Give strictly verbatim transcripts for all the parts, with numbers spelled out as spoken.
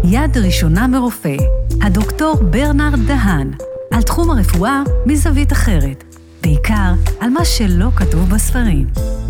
יד ראשונה מרופא, הדוקטור ברנרד דהן, על תחום הרפואה מזווית אחרת, בעיקר על מה שלא כתוב בספרים.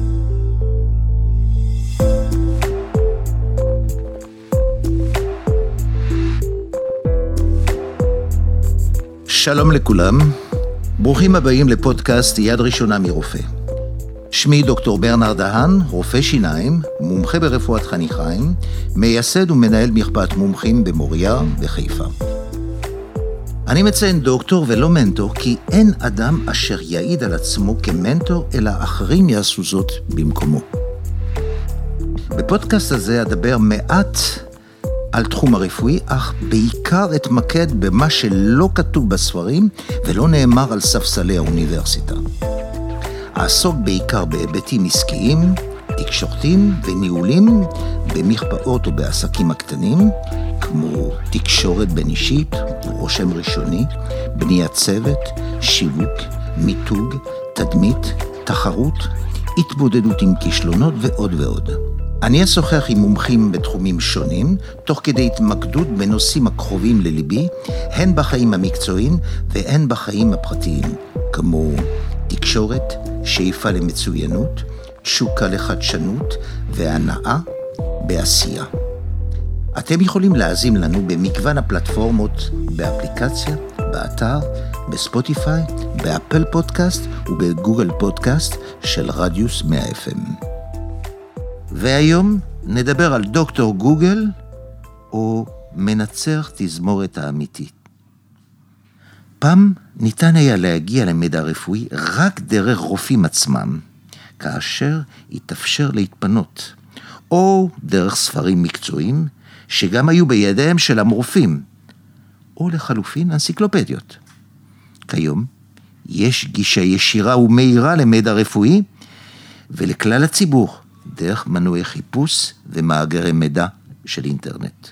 שלום לכולם, ברוכים הבאים לפודקאסט יד ראשונה מרופא. שמי דוקטור ברנרד דהן, רופא שיניים, מומחה ברפואת חניכיים, מייסד ומנהל מרפאת מומחים במוריה בחיפה. אני מציין דוקטור ולא מנטור, כי אין אדם אשר יעיד על עצמו כמנטור, אלא אחרים יעשו זאת במקומו. בפודקאסט הזה אדבר מעט על תחום הרפואי, אך בעיקר אתמקד במה שלא כתוב בספרים ולא נאמר על ספסלי האוניברסיטה. אעסוק בעיקר בהיבטים עסקיים, תקשורתיים וניהולים במרפאות ובעסקים הקטנים, כמו תקשורת בין אישית, רושם ראשוני, בניית צוות, שיווק, מיתוג, תדמית, תחרות, התמודדות עם כישלונות ועוד ועוד. אני אשוחח עם מומחים בתחומים שונים, תוך כדי התמקדות בנושאים הקרובים לליבי, הן בחיים המקצועיים והן בחיים הפרטיים, כמו תקשורת, שאיפה למצוינות, תשוקה לחדשנות והנאה בעשייה. אתם יכולים להאזין לנו במגוון הפלטפורמות, באפליקציה, באתר, בספוטיפיי, באפל פודקאסט ובגוגל פודקאסט של רדיוס מאה אף אם. והיום נדבר על דוקטור גוגל או מנצח תזמורת האמיתית. פעם ניתן היה להגיע למידע רפואי רק דרך רופאים עצמם, כאשר התאפשר להתפנות, או דרך ספרים מקצועיים שגם היו בידיהם של המרופאים, או לחלופין אנציקלופדיות. כיום יש גישה ישירה ומהירה למידע רפואי ולכלל הציבור, דרך מנועי חיפוש ומאגרי מידע של אינטרנט.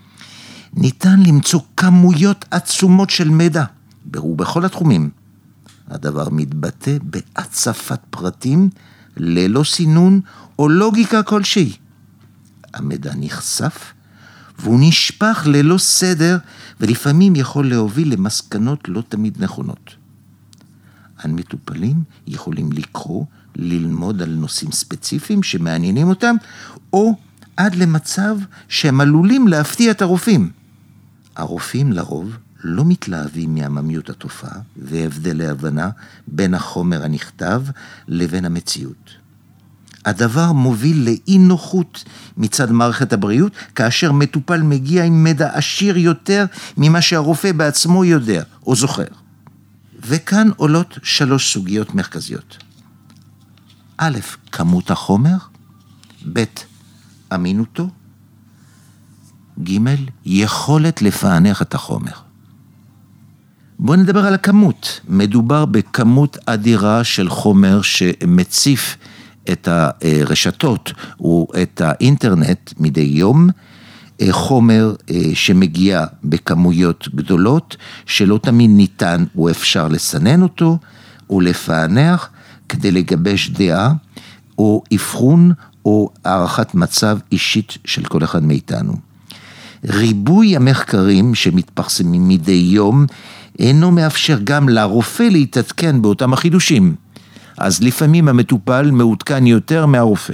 ניתן למצוא כמויות עצומות של מידע, בכל התחומים. הדבר מתבטא בהצפת פרטים ללא סינון או לוגיקה כלשהי. המידע נחשף והוא נשפך ללא סדר, ולפעמים יכול להוביל למסקנות לא תמיד נכונות. המטופלים יכולים לקרוא, ללמוד על נושאים ספציפיים שמעניינים אותם, או עד למצב שהם עלולים להפתיע את הרופאים. הרופאים לרוב לא מתלהבים מעממיות התופעה והבדלי הבנה בין החומר הנכתב לבין המציאות. הדבר מוביל לאי נוחות מצד מערכת הבריאות, כאשר מטופל מגיע עם מידע עשיר יותר ממה שהרופא בעצמו יודע או זוכר. וכאן עולות שלוש סוגיות מרכזיות. א', כמות החומר, ב', אמינותו, ג', יכולת לפענח את החומר. בואו נדבר על הכמות. מדובר בכמות אדירה של חומר שמציף את הרשתות או את האינטרנט מדי יום, חומר שמגיע בכמויות גדולות, שלא תמיד ניתן או אפשר לסנן אותו או לפענח כדי לגבש דעה או אבחון או הערכת מצב אישית של כל אחד מאיתנו. ריבוי המחקרים שמתפרסמים מדי יום אינו מאפשר גם לרופא להתעדכן באותם החידושים, אז לפעמים המטופל מעודכן יותר מהרופא.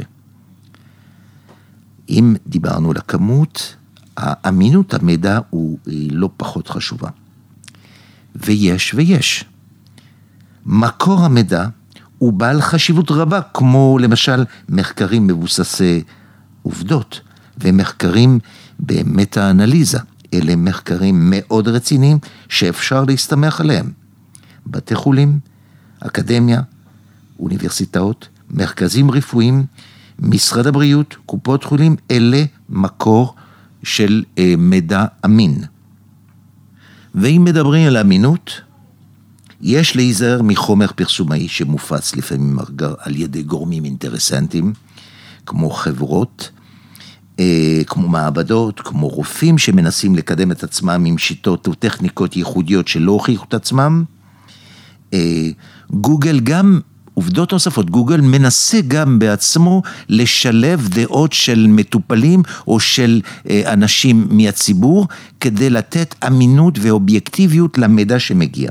אם דיברנו על הכמות, האמינות המידע הוא לא פחות חשובה. ויש ויש. מקור המידע הוא בעל חשיבות רבה, כמו למשל מחקרים מבוססי עובדות, ומחקרים במטה-אנליזה. אלה מחקרים מאוד רציניים שאפשר להסתמך עליהם. בתי חולים, אקדמיה, אוניברסיטאות, מרכזים רפואיים, משרד הבריאות, קופות חולים, אלה מקור של אה, מידע אמין. ואם מדברים על אמינות, יש להיזהר מחומר פרסומאי שמופץ לפעמים על ידי גורמים אינטרסנטיים, כמו חברות, אה, כמו מעבדות, כמו רופאים שמנסים לקדם את עצמם עם שיטות וטכניקות ייחודיות שלא הוכיחו את עצמם. אה, גוגל גם עובדות נוספות, גוגל מנסה גם בעצמו לשלב דעות של מטופלים או של אנשים מהציבור, כדי לתת אמינות ואובייקטיביות למידע שמגיע.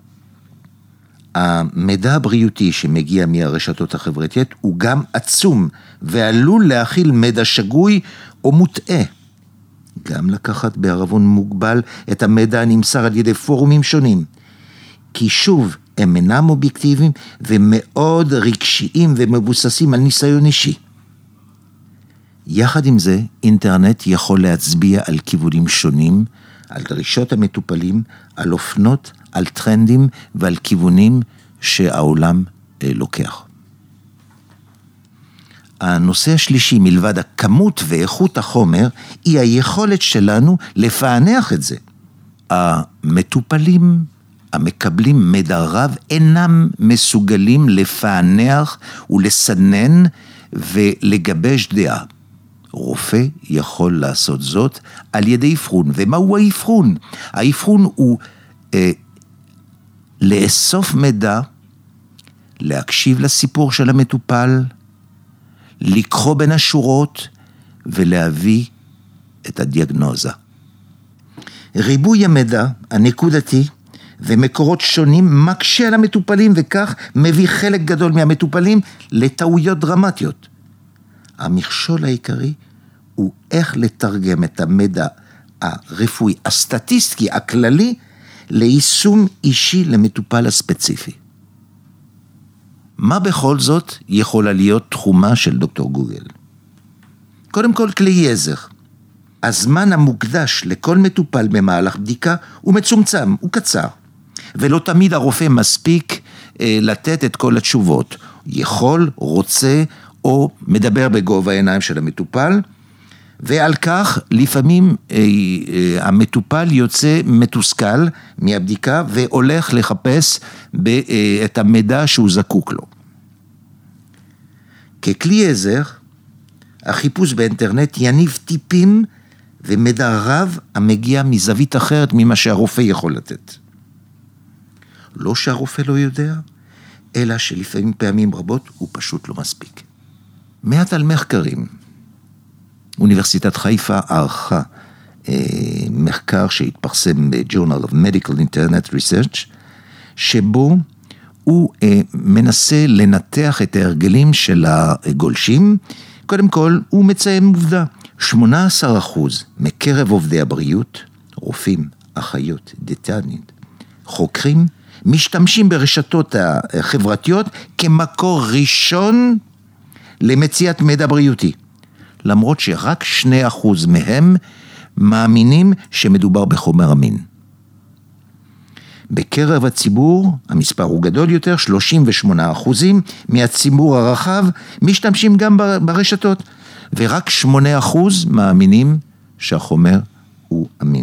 המידע הבריאותי שמגיע מהרשתות החברתיות הוא גם עצום, ועלול להכיל מידע שגוי או מוטעה. גם לקחת בערבון מוגבל את המידע הנמסר על ידי פורומים שונים. כי שוב, הם אינם אובייקטיביים ומאוד רגשיים ומבוססים על ניסיון אישי. יחד עם זה, אינטרנט יכול להצביע על כיוונים שונים, על דרישות המטופלים, על אופנות, על טרנדים ועל כיוונים שהעולם אה, לוקח. הנושא השלישי, מלבד הכמות ואיכות החומר, היא היכולת שלנו לפענח את זה. המטופלים המקבלים מידע רב אינם מסוגלים לפענח ולסנן ולגבש דעה. רופא יכול לעשות זאת על ידי אבחון. ומהו האבחון? האבחון הוא אה, לאסוף מידע, להקשיב לסיפור של המטופל, לקרוא בין השורות ולהביא את הדיאגנוזה. ריבוי המידע הנקודתי ומקורות שונים מקשה על המטופלים, וכך מביא חלק גדול מהמטופלים לטעויות דרמטיות. המכשול העיקרי הוא איך לתרגם את המידע הרפואי, הסטטיסטי, הכללי, ליישום אישי למטופל הספציפי. מה בכל זאת יכולה להיות תחומה של דוקטור גוגל? קודם כל, כלי עזר. הזמן המוקדש לכל מטופל במהלך בדיקה הוא מצומצם, הוא קצר. ולא תמיד הרופא מספיק אה, לתת את כל התשובות. יכול, רוצה או מדבר בגובה העיניים של המטופל, ועל כך לפעמים אה, אה, המטופל יוצא מתוסכל מהבדיקה והולך לחפש ב, אה, את המידע שהוא זקוק לו. ככלי עזר, החיפוש באינטרנט יניב טיפים ומידע רב המגיע מזווית אחרת ממה שהרופא יכול לתת. לא שהרופא לא יודע, אלא שלפעמים פעמים רבות הוא פשוט לא מספיק. מעט על מחקרים. אוניברסיטת חיפה ערכה אה, מחקר שהתפרסם ב-Journal of Medical Internet Research, שבו הוא אה, מנסה לנתח את ההרגלים של הגולשים. קודם כל, הוא מציין עובדה. שמונה עשר אחוז מקרב עובדי הבריאות, רופאים, אחיות, דיאטניות, חוקרים, משתמשים ברשתות החברתיות כמקור ראשון למציאת מידע בריאותי. למרות שרק שני אחוז מהם מאמינים שמדובר בחומר אמין. בקרב הציבור, המספר הוא גדול יותר, שלושים ושמונה אחוזים מהציבור הרחב משתמשים גם ברשתות, ורק שמונה אחוז מאמינים שהחומר הוא אמין.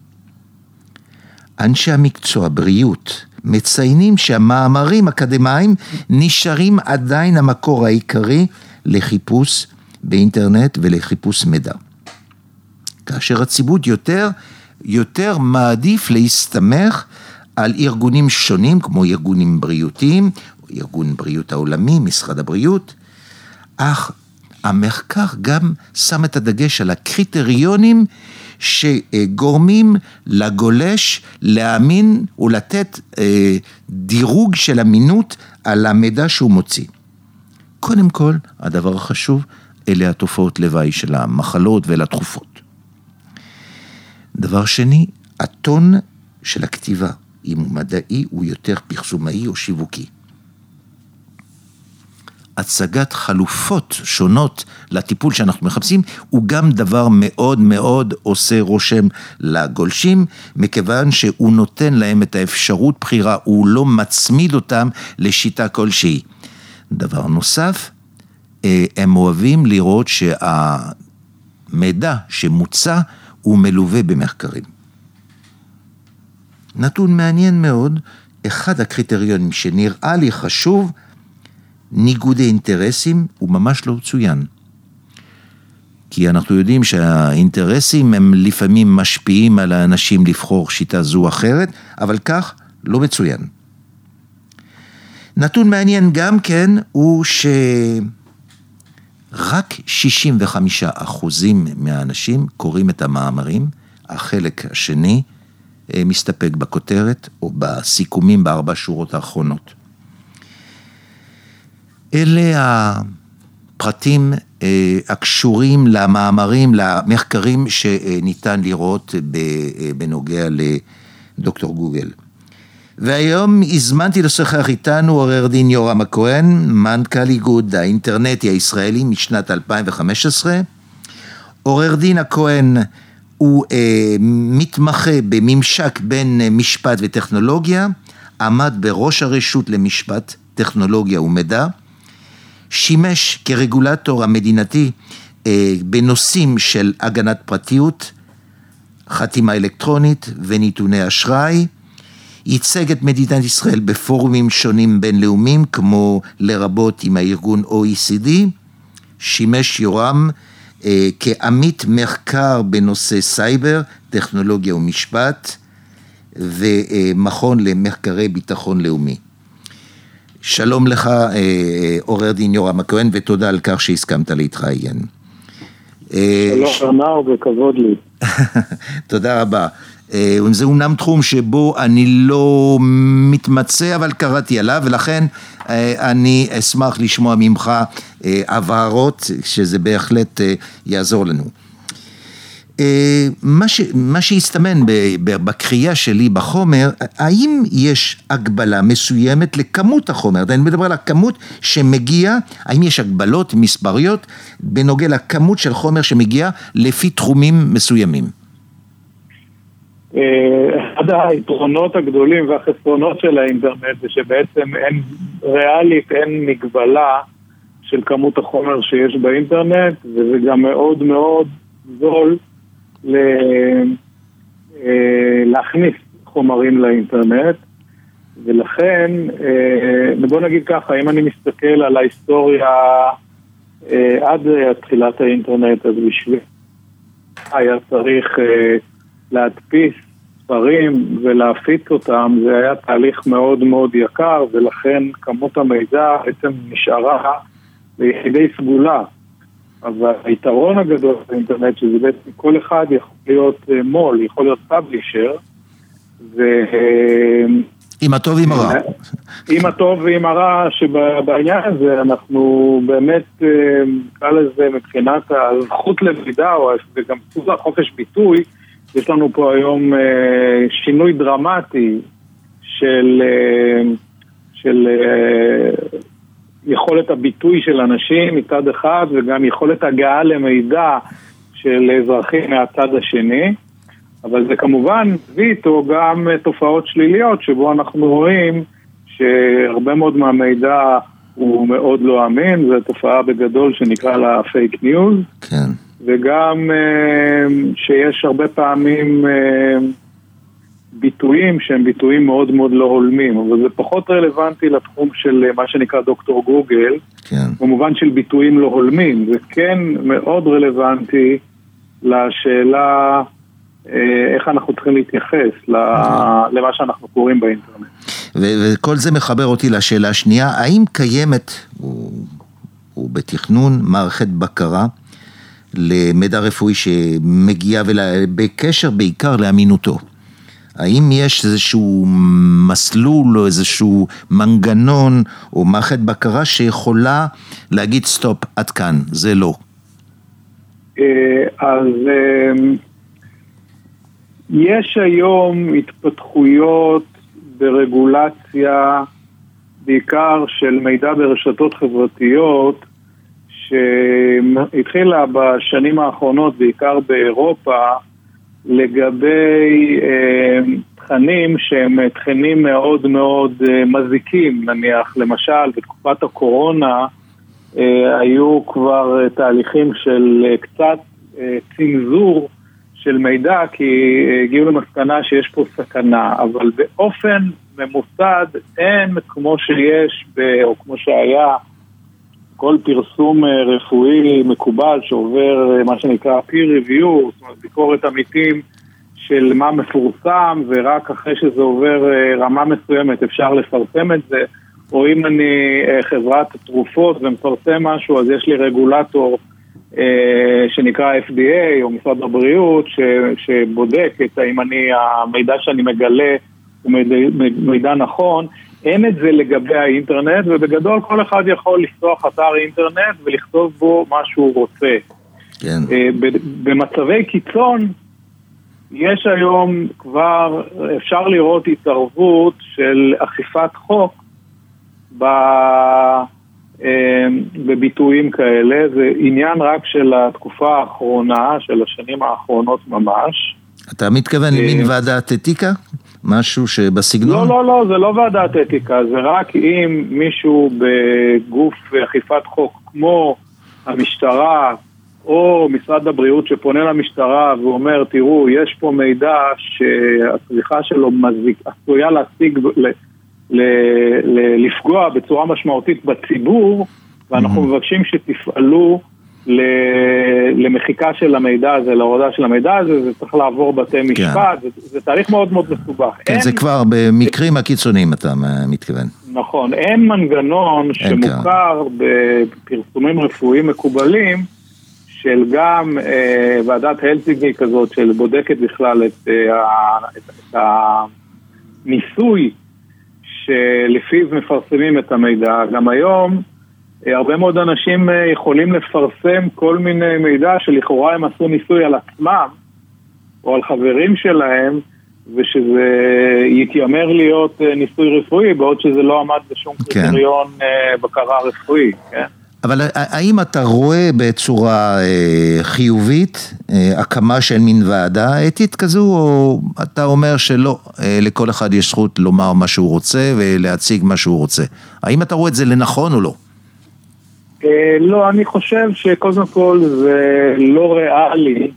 אנשי המקצוע, בריאות, מציינים שהמאמרים אקדמיים נשארים עדיין המקור העיקרי לחיפוש באינטרנט ולחיפוש מידע. כאשר הציבור יותר, יותר מעדיף להסתמך על ארגונים שונים, כמו ארגונים בריאותיים, ארגון בריאות העולמי, משרד הבריאות, אך המחקר גם שם את הדגש על הקריטריונים שגורמים לגולש להאמין ולתת אה, דירוג של אמינות על המידע שהוא מוציא. קודם כל, הדבר החשוב, אלה התופעות לוואי של המחלות ולתרופות. דבר שני, הטון של הכתיבה, אם הוא מדעי, הוא יותר פרסומאי או שיווקי. הצגת חלופות שונות לטיפול שאנחנו מחפשים, הוא גם דבר מאוד מאוד עושה רושם לגולשים, מכיוון שהוא נותן להם את האפשרות בחירה, הוא לא מצמיד אותם לשיטה כלשהי. דבר נוסף, הם אוהבים לראות שהמידע שמוצע הוא מלווה במחקרים. נתון מעניין מאוד, אחד הקריטריונים שנראה לי חשוב, ניגודי אינטרסים, הוא ממש לא צוין. כי אנחנו יודעים שהאינטרסים הם לפעמים משפיעים על האנשים לבחור שיטה זו או אחרת, אבל כך לא מצוין. נתון מעניין גם כן הוא שרק שישים וחמישה אחוזים מהאנשים קוראים את המאמרים, החלק השני מסתפק בכותרת או בסיכומים בארבע שורות האחרונות. אלה הפרטים הקשורים למאמרים, למחקרים שניתן לראות בנוגע לדוקטור גוגל. והיום הזמנתי לשוחח איתנו עורך דין יורם הכהן, מנכ"ל איגוד האינטרנטי הישראלי משנת אלפיים וחמש עשרה. עורך דין הכהן הוא אה, מתמחה בממשק בין משפט וטכנולוגיה, עמד בראש הרשות למשפט, טכנולוגיה ומידע, שימש כרגולטור המדינתי אה, בנושאים של הגנת פרטיות, חתימה אלקטרונית ונתוני אשראי, ייצג את מדינת ישראל בפורומים שונים בינלאומיים, כמו לרבות עם הארגון או אי סי די, שימש יורם אה, כעמית מחקר בנושא סייבר, טכנולוגיה ומשפט, ומכון למחקרי ביטחון לאומי. שלום לך, אה, עורך דין יורם הכהן, ותודה על כך שהסכמת להתראיין. שלום ברנר, וכבוד לי. תודה רבה. זה אומנם תחום שבו אני לא מתמצא, אבל קראתי עליו, ולכן אני אשמח לשמוע ממך הבהרות, שזה בהחלט יעזור לנו. מה, ש, מה שהסתמן בקריאה שלי בחומר, האם יש הגבלה מסוימת לכמות החומר? אני מדבר על הכמות שמגיע, האם יש הגבלות מספריות בנוגע לכמות של חומר שמגיע לפי תחומים מסוימים? אחד היתרונות הגדולים והחסרונות של האינטרנט זה שבעצם אין ריאלית, אין מגבלה של כמות החומר שיש באינטרנט, וזה גם מאוד מאוד זול להכניס חומרים לאינטרנט, ולכן בוא נגיד ככה, אם אני מסתכל על ההיסטוריה עד תחילת האינטרנט, אז בשביל היה צריך להדפיס ספרים ולהפיץ אותם, זה היה תהליך מאוד מאוד יקר, ולכן כמות המידע בעצם נשארה ליחידי סגולה. אבל היתרון הגדול באינטרנט, שזה בעצם כל אחד יכול להיות מול, יכול להיות פאבלישר, ו... עם הטוב ועם הרע. עם הטוב ועם הרע, שבעניין הזה אנחנו באמת, נקרא לזה מבחינת הזכות למידע, וגם זכות לחופש ביטוי, יש לנו פה היום שינוי דרמטי של, של יכולת הביטוי של אנשים מצד אחד, וגם יכולת הגעה למידע של אזרחים מהצד השני, אבל זה כמובן מביא איתו גם תופעות שליליות, שבו אנחנו רואים שהרבה מאוד מהמידע הוא מאוד לא אמין, זו תופעה בגדול שנקרא לה פייק ניוז, כן. וגם שיש הרבה פעמים ביטויים שהם ביטויים מאוד מאוד לא הולמים, אבל זה פחות רלוונטי לתחום של מה שנקרא דוקטור גוגל, כן. במובן של ביטויים לא הולמים, זה כן מאוד רלוונטי לשאלה איך אנחנו צריכים להתייחס למה שאנחנו קוראים באינטרנט. וכל זה מחבר אותי לשאלה השנייה, האם קיימת, או בתכנון, מערכת בקרה למידע רפואי שמגיע בקשר בעיקר לאמינותו? האם יש איזשהו מסלול או איזשהו מנגנון או מערכת בקרה שיכולה להגיד סטופ, עד כאן, זה לא? אז יש היום התפתחויות ברגולציה, בעיקר של מידע ברשתות חברתיות, שהתחילה בשנים האחרונות, בעיקר באירופה, לגבי אה, תכנים שהם תכנים מאוד מאוד אה, מזיקים, נניח, למשל, בתקופת הקורונה, אה, היו כבר אה, תהליכים של אה, קצת אה, צנזור של מידע, כי אה, הגיעו למסקנה שיש פה סכנה, אבל באופן ממוסד אין כמו שיש, ב, או כמו שהיה, כל פרסום רפואי מקובל שעובר מה שנקרא peer review, זאת אומרת ביקורת עמיתים של מה מפורסם, ורק אחרי שזה עובר רמה מסוימת אפשר לפרסם את זה, או אם אני חברת תרופות ומפרסם משהו, אז יש לי רגולטור שנקרא אף די איי או משרד הבריאות, שבודק את האם אני, המידע שאני מגלה הוא מידע נכון. אין את זה לגבי האינטרנט, ובגדול כל אחד יכול לפתוח אתר אינטרנט ולכתוב בו מה שהוא רוצה. כן. במצבי קיצון, יש היום כבר, אפשר לראות התערבות של אכיפת חוק בביטויים כאלה. זה עניין רק של התקופה האחרונה, של השנים האחרונות ממש. אתה מתכוון למין ועדת אתיקה? משהו שבסגנון? לא, לא, לא, זה לא ועדת אתיקה, זה רק אם מישהו בגוף אכיפת חוק כמו המשטרה או משרד הבריאות שפונה למשטרה ואומר, תראו, יש פה מידע שהצריכה שלו מזיק, עשויה להשיג, ל, ל, ל, לפגוע בצורה משמעותית בציבור, ואנחנו mm-hmm. מבקשים שתפעלו למחיקה של המידע הזה, להורדה של המידע הזה, זה צריך לעבור בתי משפט, זה, זה תהליך מאוד מאוד מסובך. כן, אין, זה כבר במקרים הקיצוניים אתה מתכוון. נכון, אין מנגנון שמוכר בפרסומים רפואיים מקובלים, של גם אה, ועדת הלסינקי כזאת, של בודקת בכלל את, אה, את, את הניסוי שלפיו מפרסמים את המידע. גם היום, הרבה מאוד אנשים יכולים לפרסם כל מיני מידע שלכאורה הם עשו ניסוי על עצמם או על חברים שלהם, ושזה יתיימר להיות ניסוי רפואי, בעוד שזה לא עמד בשום קריטריון כן. בקרה רפואי. כן? אבל האם אתה רואה בצורה חיובית הקמה של מין ועדה אתית כזו, או אתה אומר שלא, לכל אחד יש זכות לומר מה שהוא רוצה ולהציג מה שהוא רוצה? האם אתה רואה את זה לנכון או לא? לא, אני חושב שקודם כל זה לא ריאלי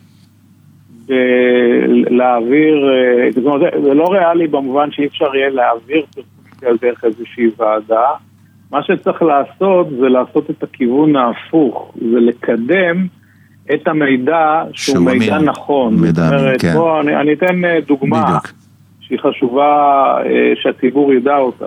להעביר, זאת אומרת, זה לא ריאלי במובן שאי אפשר יהיה להעביר פרסומים דרך איזושהי ועדה. מה שצריך לעשות זה לעשות את הכיוון ההפוך, זה לקדם את המידע שהוא מידע נכון. זאת אומרת, בוא, אני, אני אתן דוגמה בדיוק. שהיא חשובה שהציבור ידע אותה.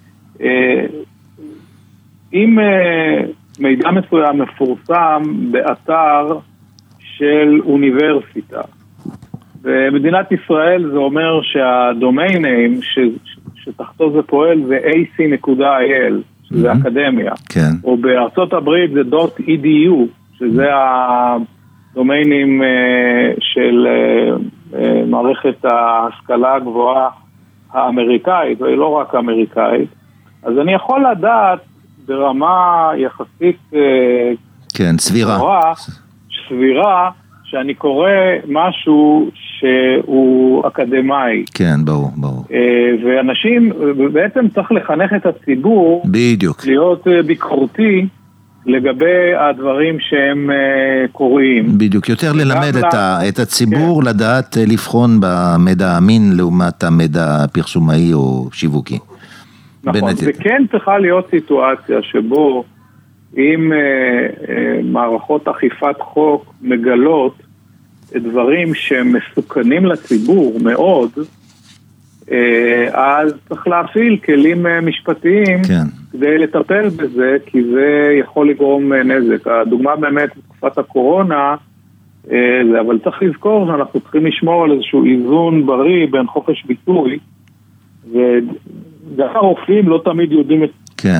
אם מידע מסוים מפורסם באתר של אוניברסיטה. במדינת ישראל זה אומר שהדומיין ניים ש, שתחתו זה פועל זה איי סי נקודה איי אל, שזה mm-hmm. אקדמיה. כן. או בארצות הברית זה .edu, שזה הדומיינים של מערכת ההשכלה הגבוהה האמריקאית, והיא לא רק האמריקאית. אז אני יכול לדעת ברמה יחסית כן, סבירה. גבוהה, סבירה, שאני קורא משהו שהוא אקדמאי. כן, ברור, ברור. ואנשים, בעצם צריך לחנך את הציבור, בדיוק. להיות ביקורתי לגבי הדברים שהם קוראים. בדיוק, יותר ללמד את, ה, את הציבור, כן. לדעת לבחון במידע אמין לעומת המידע הפרסומאי או שיווקי. נכון, וכן צריכה להיות סיטואציה שבו אם אה, אה, מערכות אכיפת חוק מגלות דברים שמסוכנים לציבור מאוד, אה, אז צריך להפעיל כלים אה, משפטיים כן. כדי לטפל בזה, כי זה יכול לגרום אה, נזק. הדוגמה באמת בתקופת הקורונה, אה, זה, אבל צריך לזכור שאנחנו צריכים לשמור על איזשהו איזון בריא בין חופש ביטוי, וגם הרופאים לא תמיד יודעים את... כן.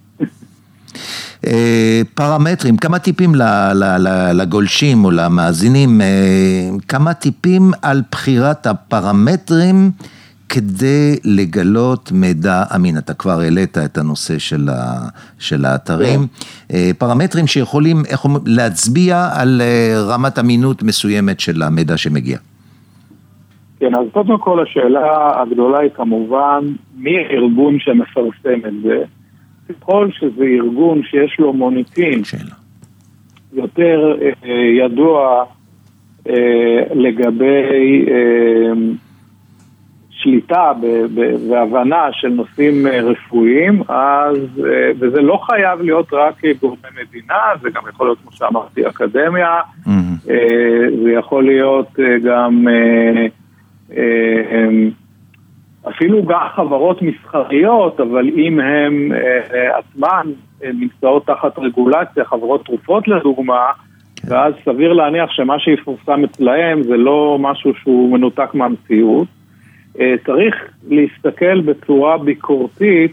פרמטרים, כמה טיפים לגולשים או למאזינים, כמה טיפים על בחירת הפרמטרים כדי לגלות מידע אמין. אתה כבר העלית את הנושא של, ה, של האתרים. פרמטרים שיכולים איך, להצביע על רמת אמינות מסוימת של המידע שמגיע. כן, אז קודם כל השאלה הגדולה היא כמובן, מי הארגון שמפרסם את זה? ככל שזה ארגון שיש לו מוניטין יותר אה, ידוע אה, לגבי אה, שליטה ב- ב- והבנה של נושאים אה, רפואיים, אז, אה, וזה לא חייב להיות רק גורמי מדינה, זה גם יכול להיות, כמו שאמרתי, אקדמיה, mm-hmm. אה, זה יכול להיות אה, גם... אה, אה, אה, אפילו גם חברות מסחריות, אבל אם הם עצמן נמצאות תחת רגולציה, חברות תרופות לדוגמה, ואז סביר להניח שמה שיפורסם אצלהם זה לא משהו שהוא מנותק מהמציאות. צריך להסתכל בצורה ביקורתית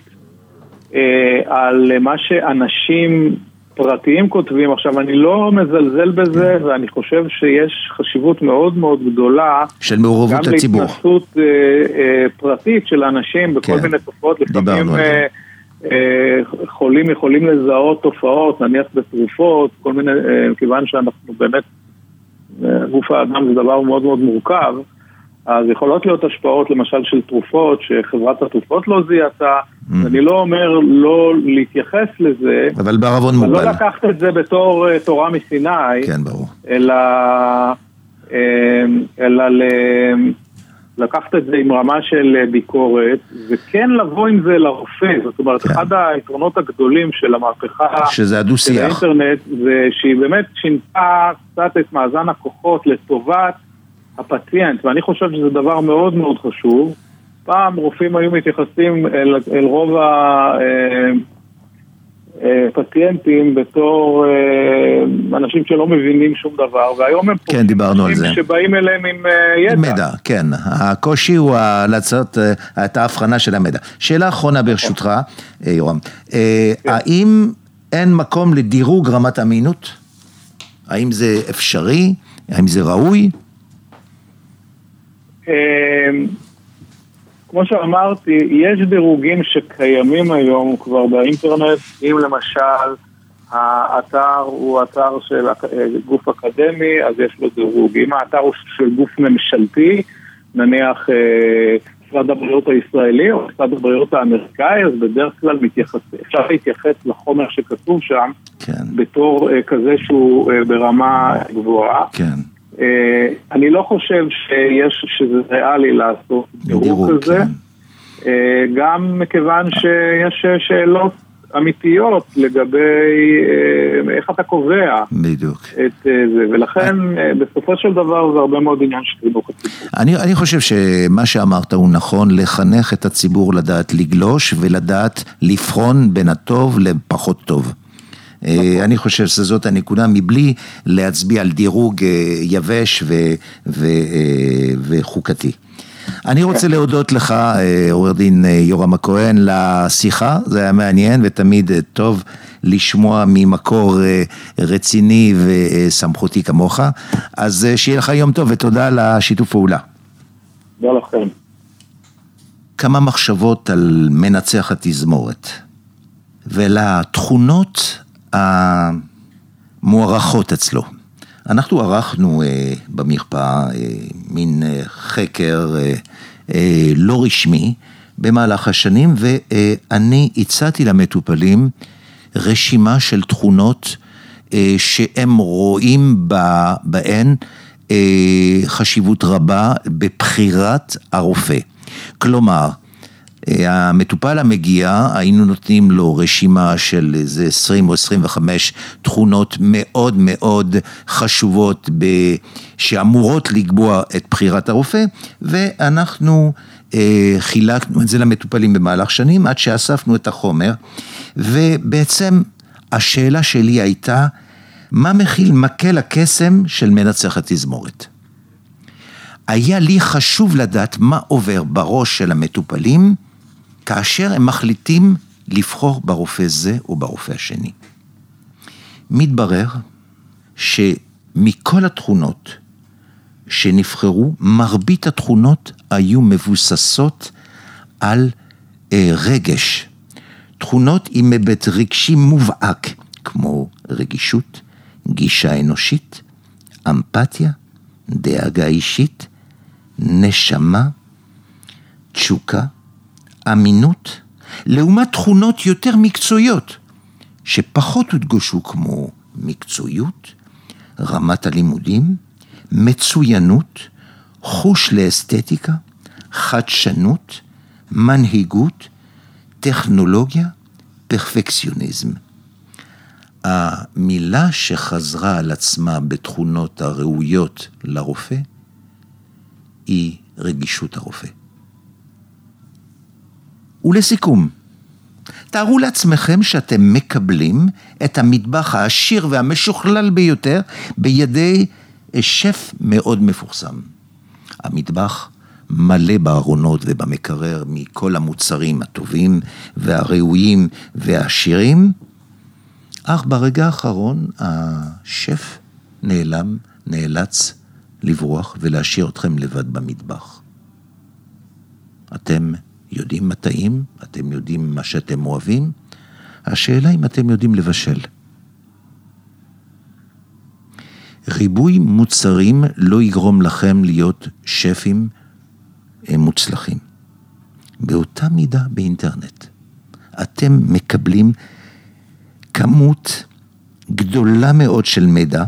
על מה שאנשים פרטיים כותבים. עכשיו, אני לא מזלזל בזה, ואני חושב שיש חשיבות מאוד מאוד גדולה של מעורבות הציבור. גם להתנסות פרטית של אנשים בכל מיני תופעות. לפעמים חולים יכולים לזהות תופעות, נניח בתרופות, כל מיני, כיוון שאנחנו באמת, גוף האדם זה דבר מאוד מאוד מורכב, אז יכולות להיות השפעות למשל של תרופות, שחברת התרופות לא זיהתה, mm. אני לא אומר לא להתייחס לזה, אבל בערבון מוגבל. לא לקחת את זה בתור uh, תורה מסיני, כן, ברור. אלא, uh, אלא ל... לקחת את זה עם רמה של ביקורת, וכן לבוא עם זה לרופא. זאת אומרת, כן. אחד היתרונות הגדולים של המהפכה שזה הדו-שיח. של האינטרנט, זה שהיא באמת שינתה קצת את מאזן הכוחות לטובת הפציינט, ואני חושב שזה דבר מאוד מאוד חשוב. פעם רופאים היו מתייחסים אל, אל רוב הפציינטים בתור אנשים שלא מבינים שום דבר, והיום הם כן, דיברנו על זה. שבאים אליהם עם ידע. מדע, כן. הקושי הוא לעשות את ההבחנה של המדע. שאלה אחרונה ברשותך, יורם. האם אין מקום לדירוג רמת אמינות? האם זה אפשרי? האם זה ראוי? כמו שאמרתי, יש דירוגים שקיימים היום כבר באינטרנט. אם למשל האתר הוא אתר של גוף אקדמי, אז יש לו דירוג. אם האתר הוא של גוף ממשלתי, נניח משרד הבריאות הישראלי או משרד הבריאות האמריקאי, אז בדרך כלל מתייחס, אפשר להתייחס לחומר שכתוב שם, כן. בתור כזה שהוא ברמה גבוהה. כן. אני לא חושב שיש, שזה ריאלי לעשות דירוג כזה, גם מכיוון שיש שאלות אמיתיות לגבי איך אתה קובע בדיוק. את זה, ולכן בסופו של דבר זה הרבה מאוד עניין של חינוך הציבור. אני, אני חושב שמה שאמרת הוא נכון, לחנך את הציבור לדעת לגלוש ולדעת לבחון בין הטוב לפחות טוב. אני חושב שזאת הנקודה, מבלי להצביע על דירוג יבש וחוקתי. אני רוצה להודות לך, עורך דין יורם הכהן, לשיחה. זה היה מעניין ותמיד טוב לשמוע ממקור רציני וסמכותי כמוך. אז שיהיה לך יום טוב ותודה לשיתוף פעולה. תודה לכם. כמה מחשבות על מנצח התזמורת ולתכונות המוערכות אצלו. אנחנו ערכנו אה, במרפאה אה, מין אה, חקר אה, אה, לא רשמי במהלך השנים, ואני הצעתי למטופלים רשימה של תכונות אה, שהם רואים בה, בהן אה, חשיבות רבה בבחירת הרופא. כלומר, המטופל המגיע, היינו נותנים לו רשימה של איזה עשרים או עשרים וחמש תכונות מאוד מאוד חשובות שאמורות לקבוע את בחירת הרופא, ואנחנו אה, חילקנו את זה למטופלים במהלך שנים עד שאספנו את החומר, ובעצם השאלה שלי הייתה, מה מכיל מקל הקסם של מנצח התזמורת? היה לי חשוב לדעת מה עובר בראש של המטופלים, כאשר הם מחליטים לבחור ברופא זה או ברופא השני. מתברר שמכל התכונות שנבחרו, מרבית התכונות היו מבוססות על אה, רגש. תכונות עם היבט רגשי מובהק, כמו רגישות, גישה אנושית, אמפתיה, דאגה אישית, נשמה, תשוקה, אמינות, לעומת תכונות יותר מקצועיות, שפחות הודגשו כמו מקצועיות, רמת הלימודים, מצוינות, חוש לאסתטיקה, חדשנות, מנהיגות, טכנולוגיה, פרפקציוניזם. המילה שחזרה על עצמה בתכונות הראויות לרופא, היא רגישות הרופא. ולסיכום, תארו לעצמכם שאתם מקבלים את המטבח העשיר והמשוכלל ביותר בידי שף מאוד מפורסם. המטבח מלא בארונות ובמקרר מכל המוצרים הטובים והראויים והעשירים, אך ברגע האחרון השף נעלם, נאלץ לברוח ולהשאיר אתכם לבד במטבח. אתם יודעים מה טעים, אתם יודעים מה שאתם אוהבים, השאלה אם אתם יודעים לבשל. ריבוי מוצרים לא יגרום לכם להיות שפים מוצלחים. באותה מידה באינטרנט. אתם מקבלים כמות גדולה מאוד של מידע,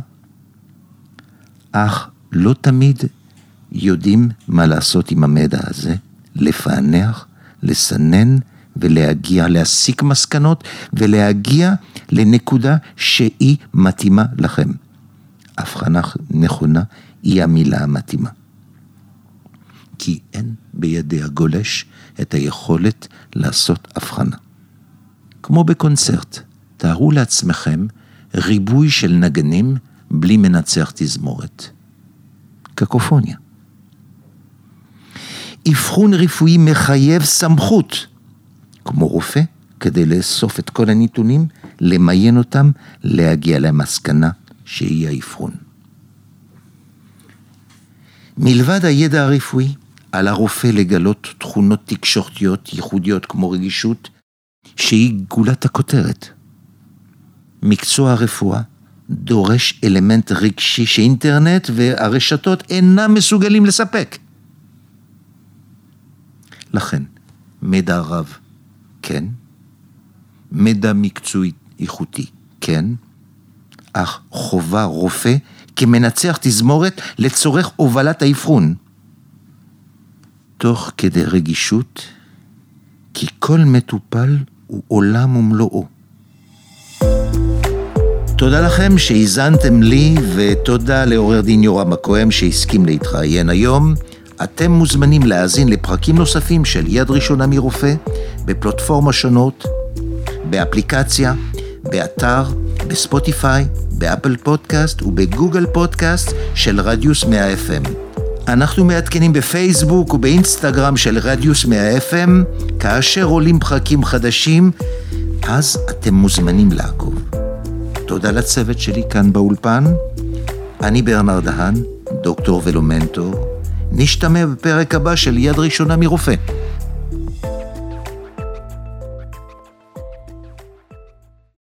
אך לא תמיד יודעים מה לעשות עם המידע הזה, לפענח, לסנן ולהגיע, להסיק מסקנות ולהגיע לנקודה שהיא מתאימה לכם. הבחנה נכונה היא המילה המתאימה. כי אין בידי הגולש את היכולת לעשות הבחנה. כמו בקונצרט, תארו לעצמכם ריבוי של נגנים בלי מנצח תזמורת. קקופוניה. אבחון רפואי מחייב סמכות, כמו רופא, כדי לאסוף את כל הנתונים, למיין אותם, להגיע למסקנה שהיא האבחון. מלבד הידע הרפואי, על הרופא לגלות תכונות תקשורתיות ייחודיות כמו רגישות, שהיא גולת הכותרת. מקצוע הרפואה דורש אלמנט רגשי שאינטרנט והרשתות אינם מסוגלים לספק. לכן, מידע רב, כן. מידע מקצועי איכותי, כן. אך חובה רופא כמנצח תזמורת לצורך הובלת האבחון. תוך כדי רגישות, כי כל מטופל הוא עולם ומלואו. תודה לכם שהזנתם לי, ותודה לעורך דין יורם הכהן שהסכים להתראיין היום. אתם מוזמנים להאזין לפרקים נוספים של יד ראשונה מרופא, בפלטפורמה שונות, באפליקציה, באתר, בספוטיפיי, באפל פודקאסט ובגוגל פודקאסט של רדיוס מאה אף אם. אנחנו מעדכנים בפייסבוק ובאינסטגרם של רדיוס מאה אף אם, כאשר עולים פרקים חדשים, אז אתם מוזמנים לעקוב. תודה לצוות שלי כאן באולפן. אני ברנרד דהן, דוקטור ולומנטור. נשתמע בפרק הבא של יד ראשונה מרופא.